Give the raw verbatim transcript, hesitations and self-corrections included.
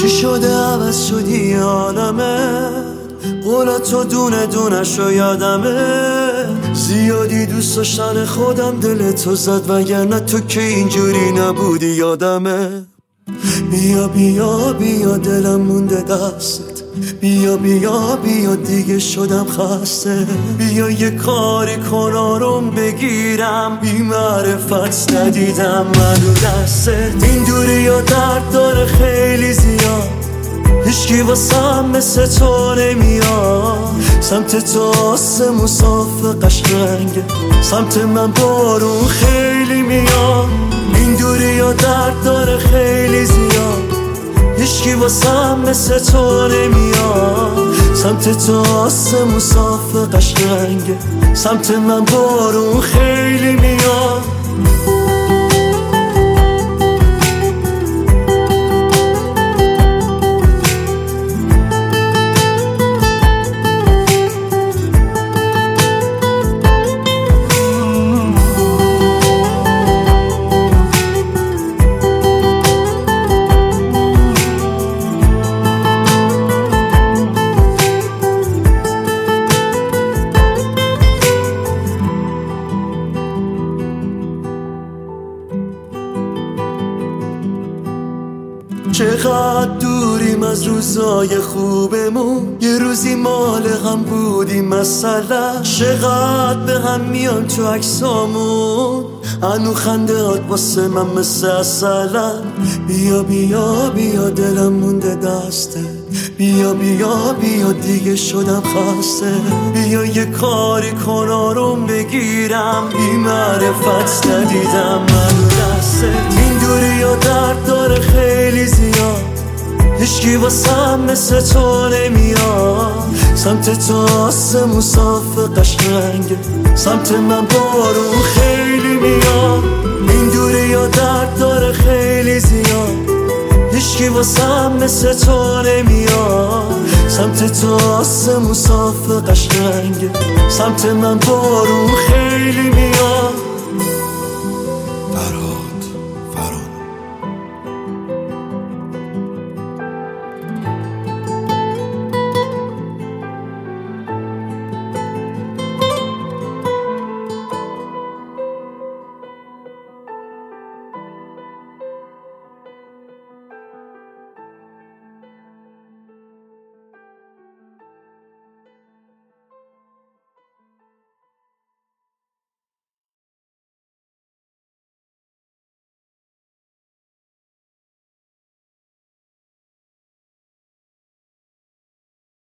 چی شده عوض شدی عالمت؟ قولاتو دونه دونه شو یادمه. زیادی دوست داشتن خودم دلتو زد، وگرنه تو که اینجوری نبودی یادمه. بیا بیا بیا دلم مونده دستت، بیا بیا بیا دیگه شدم خسته. بیا یه کاری کن آروم بگیرم، بی معرفت ندیدم منو دستت. این دوری یا درد داره خیلی زیاد، هیچکی واسم مثل تو نمیاد. سمت تو آسمون صاف قشنگه، سمت من بارون خیلی میاد. این دوری یا درد داره خیلی زیاد، هیچکی واسم مثل تو نمیاد. سمت تو آسمون صاف قشنگه، سمت من بارون خیلی میاد. چقدر دوریم از روزای خوبمون، یه روزی مال هم بودیم مثلا. چقدر به هم میان تو عکسامون، هنو خنده هات واسه من مثل اصلا. بیا بیا بیا دلم مونده دسته، بیا بیا بیا دیگه شدم خسته. بیا یه کاری کن آروم بگیرم، بی معرفت ندیدم منو دستت. این دوری یا درد داره خیلی زیاد، هیچکی واسم مثل تو نمیاد. سمت تو آسمون صاف قشنگه، سمت من بارون خیلی میاد. این دوری یا درد داره خیلی زیاد، هیچکی واسم مثل تو نمیاد. سمت تو آسمون صاف قشنگه، سمت من بارون خیلی میاد.